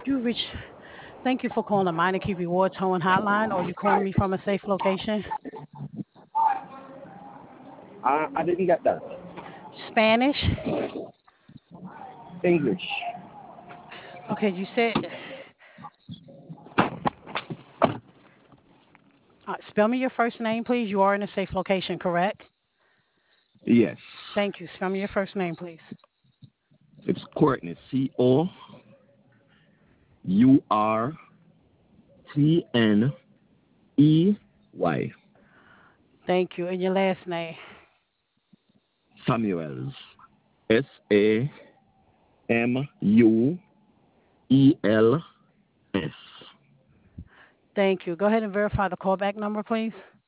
You reach. Thank you for calling the Minor Key Rewards Towing Hotline. Or you calling me from a safe location? I didn't get that. Spanish. English. Okay, you said. Spell me your first name, please. You are in a safe location, correct? Yes. Thank you. Spell me your first name, please. It's Courtney. Courtney. Thank you. And your last name. Samuels. Samuels. Thank you. Go ahead and verify the callback number, please.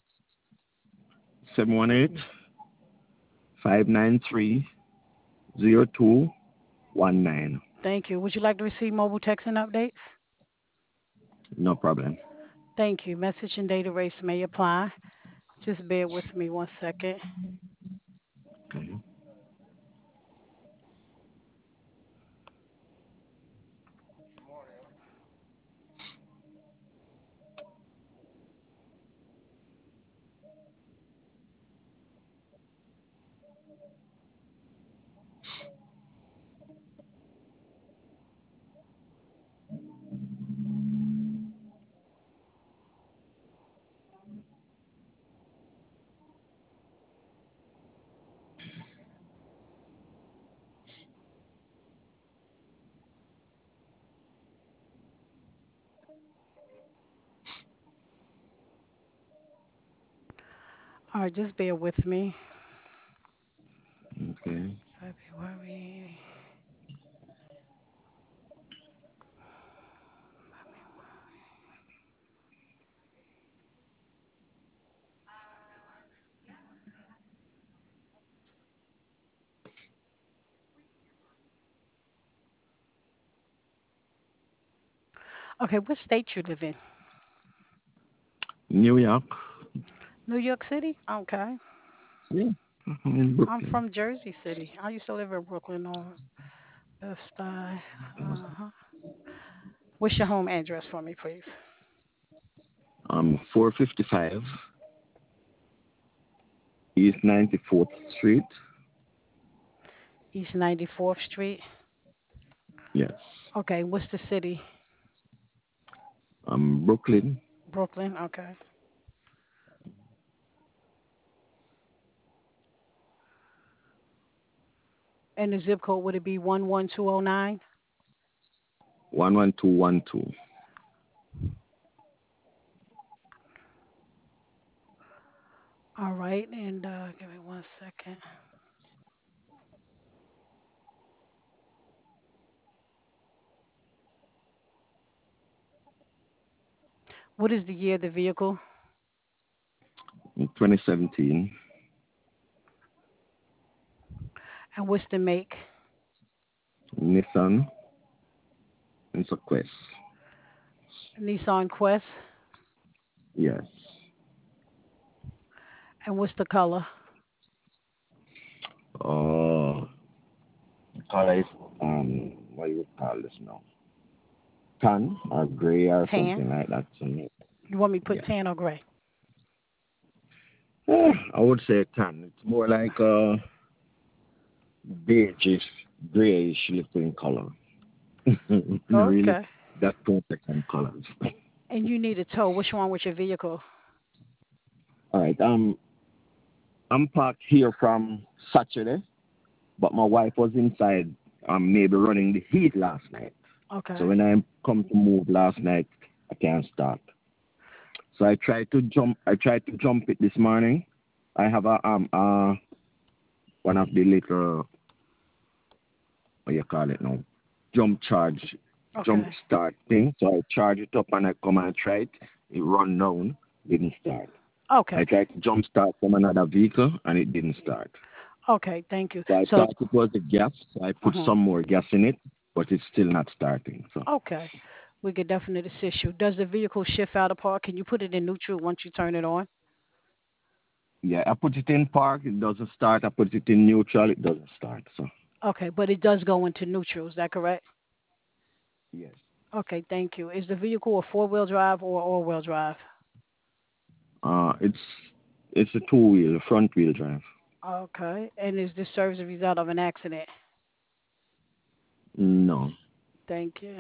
718-593-0219. Thank you. Would you like to receive mobile text and updates? No problem. Thank you. Message and data rates may apply. Just bear with me 1 second. Okay. All right, just bear with me. Okay. February. Okay, what state you live in? New York. New York City? Okay. Yeah. I'm in I'm Brooklyn. from Jersey City. I used to live in Brooklyn on Best Side. Uh-huh. What's your home address for me, please? 455 East 94th Street. East 94th Street. Yes. Okay, what's the city? Brooklyn. Brooklyn. Okay. And the zip code, would it be 11209? 11212. All right, and give me 1 second. What is the year of the vehicle? 2017. And what's the make? Nissan. It's a Quest. Nissan Quest. Yes. And what's the color? Oh, color is what you would call this now? Tan or gray or Tan. something like that. So, You want me to put yeah. tan or gray? I would say tan. It's more like beigeish, grayish looking color. Really, Okay. that perfect in colors. And you need a tow. What's wrong with your vehicle? All right. I'm parked here from Saturday, but my wife was inside. Maybe running the heat last night. So Okay. when I come to move last night, I can't start. So I tried to jump. I tried to jump it this morning. I have a one of the little, what you call it now, jump Okay. start thing. So I charge it up and I come and try it. It run down, didn't start. I Okay. tried to jump start from another vehicle and it didn't start. Okay. Thank you. So I So, thought it was the gas. So I put mhm. some more gas in it, but it's still not starting. So Okay. We could definitely assist you. Does the vehicle shift out of park? Can you put it in neutral once you turn it on? yeah, I put it in park, it doesn't start. I put it in neutral, it doesn't start. So Okay, but it does go into neutral. Is that correct? yes. Okay, thank you. Is the vehicle a four-wheel drive or all-wheel drive? It's a two wheel, front wheel drive. Okay. And is this service a result of an accident? No. Thank you.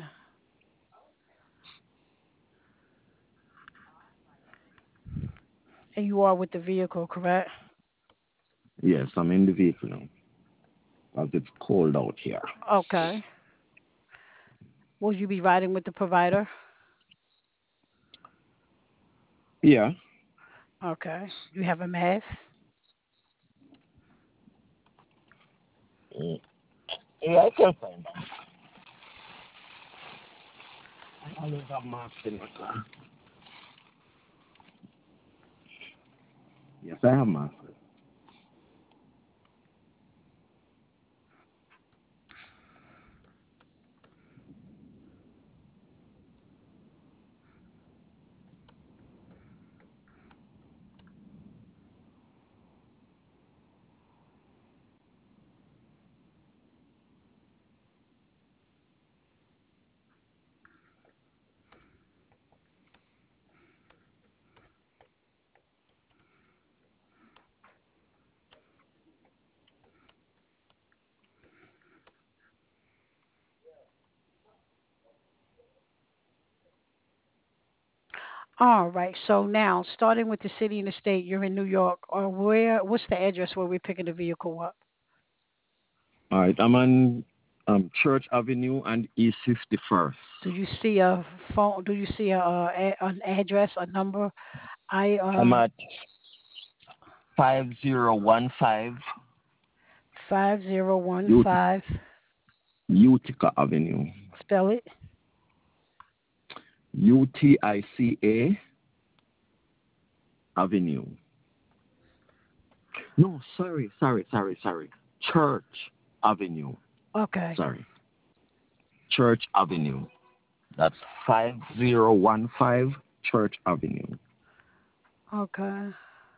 And you are with the vehicle, correct? Yes, I'm in the vehicle now, as it's cold out here. Okay. Will you be riding with the provider? Yeah. Okay. You have a mask? Mm. Yeah, I can find that. I always have mask in my car. Yes, I have mask. All right. So now, starting with the city and the state, you're in New York, or where? What's the address where we're picking the vehicle up? All right, I'm on Church Avenue and East 51st. Do you see a phone? Do you see an address, a number? I I'm at 5015 5015. Utica Avenue. Spell it. Utica Avenue. No, sorry. Church Avenue. Okay. Sorry. Church Avenue. That's 5015 Church Avenue. Okay.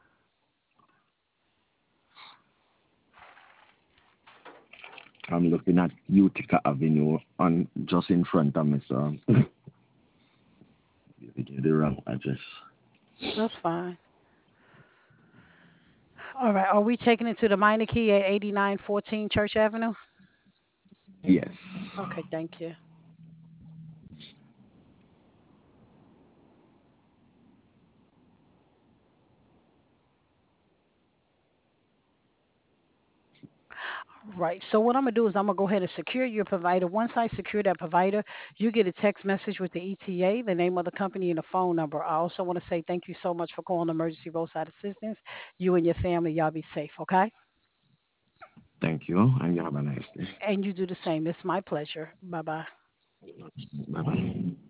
I'm looking at Utica Avenue on just in front of me, so you get the wrong address. That's fine. All right. Are we taking it to the minor key at 8914 Church Avenue? Yes. Okay. Thank you. Right. So what I'm gonna do is I'm gonna go ahead and secure your provider. Once I secure that provider, you get a text message with the ETA, the name of the company, and the phone number. I also want to say thank you so much for calling Emergency Roadside Assistance. You and your family, y'all be safe, okay? Thank you, and you have a nice day. And you do the same. It's my pleasure. Bye bye. Bye bye.